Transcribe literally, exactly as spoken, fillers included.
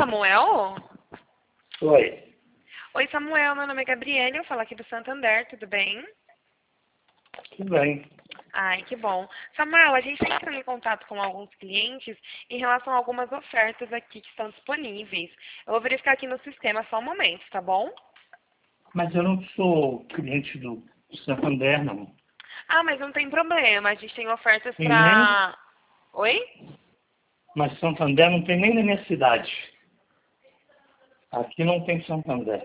Samuel? Oi. Oi, Samuel. Meu nome é Gabriela. Eu falo aqui do Santander. Tudo bem? Tudo bem. Ai, que bom. Samuel, a gente está entrando em contato com alguns clientes em relação a algumas ofertas aqui que estão disponíveis. Eu vou verificar aqui no sistema só um momento, tá bom? Mas eu não sou cliente do Santander, não. Ah, mas não tem problema. A gente tem ofertas Tem nem, pra... Oi? mas Santander não tem nem na minha cidade. Aqui não tem Santander.